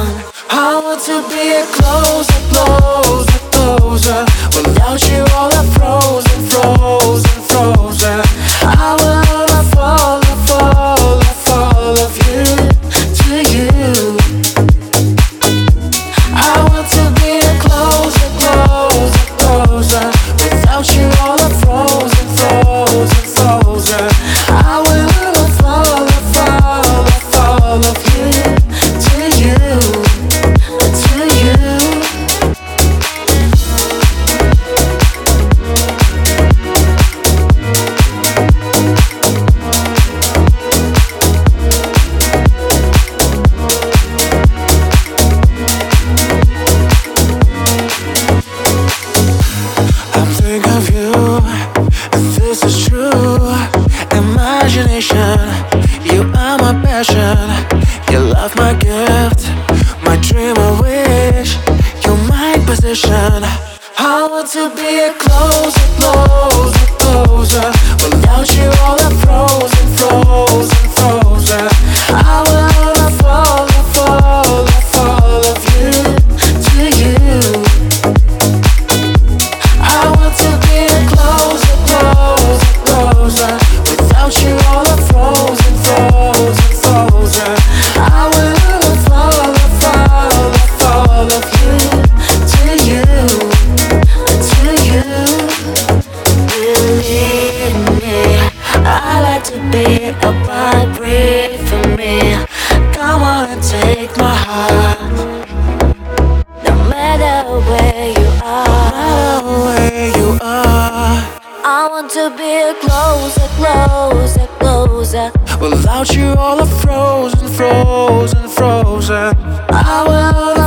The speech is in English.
I want to be a closer, closer, closer. Without you, all are frozen, frozen, frozen. I wanna fall, fall, fall of you to you. I want to be a closer, closer, closer. Without you, all are frozen, frozen, frozen. I wanna fall, fall, fall of you to you, to you. I'm thinking of you, and this is true. Imagination, you are my passion. You love my gift, my dream, my wish. You're my position. I want to be a closer, closer, closer. Without you, all are frozen, frozen, frozen. I wanna fall, fall, fall of you to you. I want to be a closer, closer, closer. Without you, all are frozen, frozen, frozen. I will fall, fall, fall of you to you, to you. Believe me, I like to be a part, breathe for me. Come on and take my heart. No matter where you are, no matter where you are, I want to be closer, closer, closer. Without you, all are frozen, frozen, frozen. I will